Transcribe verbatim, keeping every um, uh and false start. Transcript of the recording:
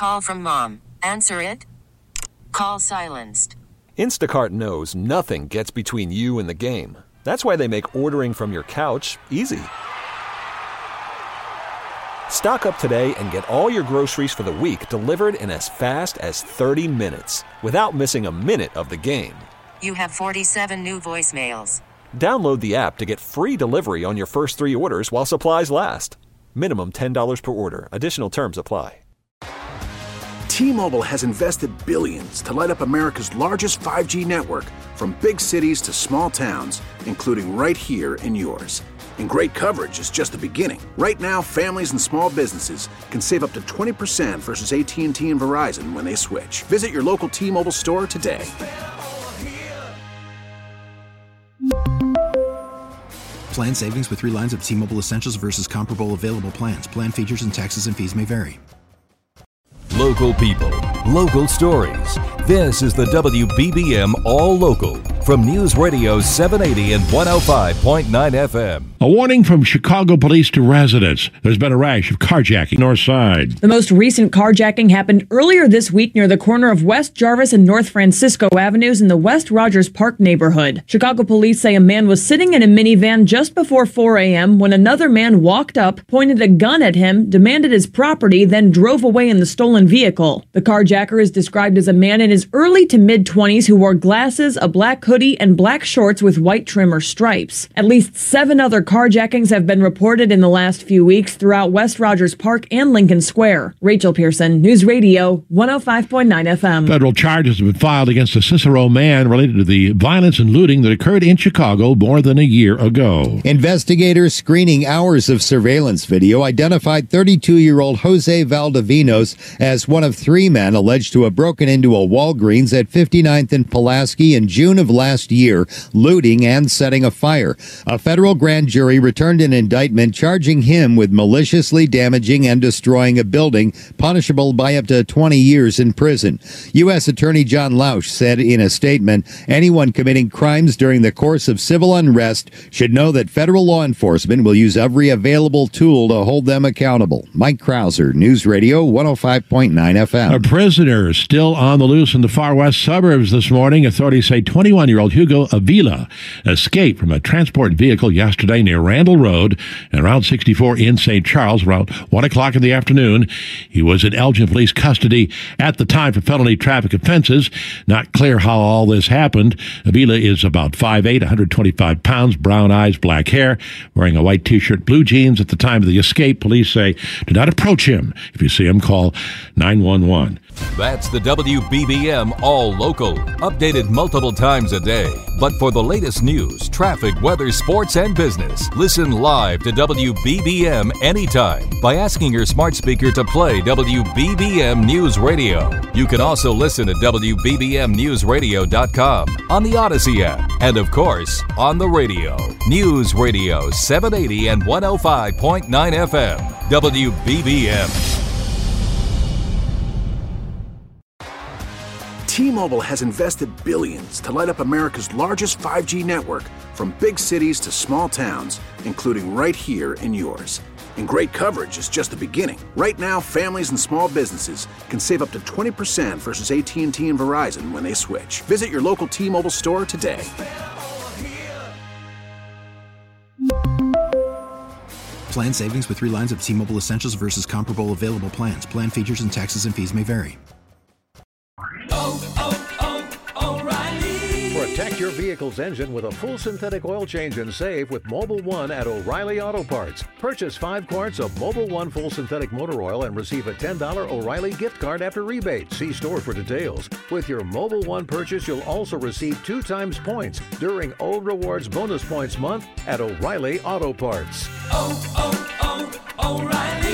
call from mom. Answer it. Call silenced. Instacart knows nothing gets between you and the game. That's why they make ordering from your couch easy. Stock up today and get all your groceries for the week delivered in as fast as thirty minutes without missing a minute of the game. You have forty-seven new voicemails. Download the app to get free delivery on your first three orders while supplies last. Minimum ten dollars per order. Additional terms apply. T-Mobile has invested billions to light up America's largest five G network, from big cities to small towns, including right here in yours. And great coverage is just the beginning. Right now, families and small businesses can save up to twenty percent versus A T and T and Verizon when they switch. Visit your local T-Mobile store today. Plan savings with three lines of T-Mobile Essentials versus comparable available plans. Plan features and taxes and fees may vary. Local people, local stories. This is the W B B M All Local from News Radio seven eighty and one oh five point nine F M. A warning from Chicago police to residents. There's been a rash of carjacking north side. The most recent carjacking happened earlier this week near the corner of West Jarvis and North Francisco Avenues in the West Rogers Park neighborhood. Chicago police say a man was sitting in a minivan just before four a.m. when another man walked up, pointed a gun at him, demanded his property, then drove away in the stolen vehicle. The carjacker is described as a man in his early to mid-twenties who wore glasses, a black hoodie, and black shorts with white trim or stripes. At least seven other carjackings have been reported in the last few weeks throughout West Rogers Park and Lincoln Square. Rachel Pearson, News Radio one oh five point nine F M. Federal charges have been filed against a Cicero man related to the violence and looting that occurred in Chicago more than a year ago. Investigators screening hours of surveillance video identified thirty-two-year-old Jose Valdivinos as one of three men alleged to have broken into a Walgreens at fifty-ninth and Pulaski in June of last year, looting and setting a fire. A federal grand jury returned an indictment charging him with maliciously damaging and destroying a building, punishable by up to twenty years in prison. U S Attorney John Lausch said in a statement, anyone committing crimes during the course of civil unrest should know that federal law enforcement will use every available tool to hold them accountable. Mike Krauser, News Radio one oh five point nine F M. A prisoner still on the loose in the far west suburbs this morning. Authorities say twenty-one-year-old Hugo Avila escaped from a transport vehicle yesterday near Randall Road and Route sixty-four in Saint Charles around one o'clock in the afternoon. He was in Elgin police custody at the time for felony traffic offenses. Not clear how all this happened. Avila is about five eight, one hundred twenty-five pounds, brown eyes, black hair, wearing a white t-shirt, blue jeans at the time of the escape. Police say do not approach him. If you see him, call nine one one. That's the W B B M All Local, updated multiple times a day. But for the latest news, traffic, weather, sports, and business, listen live to W B B M anytime by asking your smart speaker to play W B B M News Radio. You can also listen at W B B M news radio dot com, on the Odyssey app, and of course, on the radio. News Radio seven eighty and one oh five point nine F M, W B B M. T-Mobile has invested billions to light up America's largest five G network, from big cities to small towns, including right here in yours. And great coverage is just the beginning. Right now, families and small businesses can save up to twenty percent versus A T and T and Verizon when they switch. Visit your local T-Mobile store today. Plan savings with three lines of T-Mobile Essentials versus comparable available plans. Plan features and taxes and fees may vary. Oh, oh, oh, O'Reilly. Protect your vehicle's engine with a full synthetic oil change and save with Mobil one at O'Reilly Auto Parts. Purchase five quarts of Mobil one full synthetic motor oil and receive a ten dollars O'Reilly gift card after rebate. See store for details. With your Mobil one purchase, you'll also receive two times points during O Rewards Bonus Points Month at O'Reilly Auto Parts. Oh, oh, oh, O'Reilly